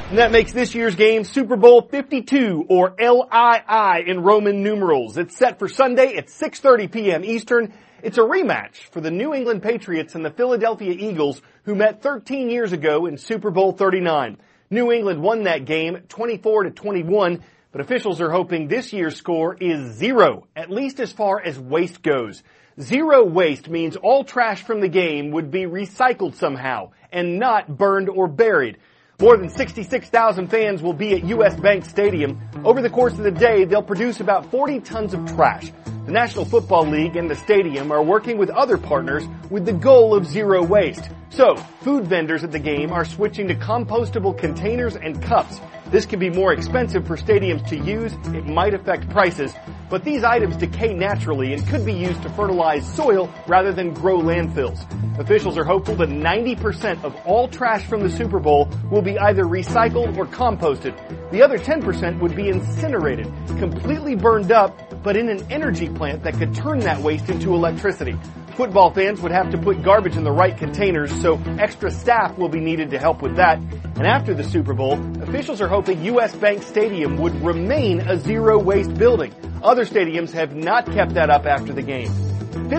And that makes this year's game Super Bowl 52, or LII in Roman numerals. It's set for Sunday at 6:30 p.m. Eastern. It's a rematch for the New England Patriots and the Philadelphia Eagles, who met 13 years ago in Super Bowl 39. New England won that game 24-21, but officials are hoping this year's score is 0, at least as far as waste goes. Zero waste means all trash from the game would be recycled somehow and not burned or buried. More than 66,000 fans will be at U.S. Bank Stadium. Over the course of the day, they'll produce about 40 tons of trash. The National Football League and the stadium are working with other partners with the goal of zero waste. So, food vendors at the game are switching to compostable containers and cups. This can be more expensive for stadiums to use. It might affect prices. But these items decay naturally and could be used to fertilize soil rather than grow landfills. Officials are hopeful that 90% of all trash from the Super Bowl will be either recycled or composted. The other 10% would be incinerated, completely burned up, but in an energy plant that could turn that waste into electricity. Football fans would have to put garbage in the right containers, so extra staff will be needed to help with that. And after the Super Bowl, officials are hoping U.S. Bank Stadium would remain a zero-waste building. Other stadiums have not kept that up after the game.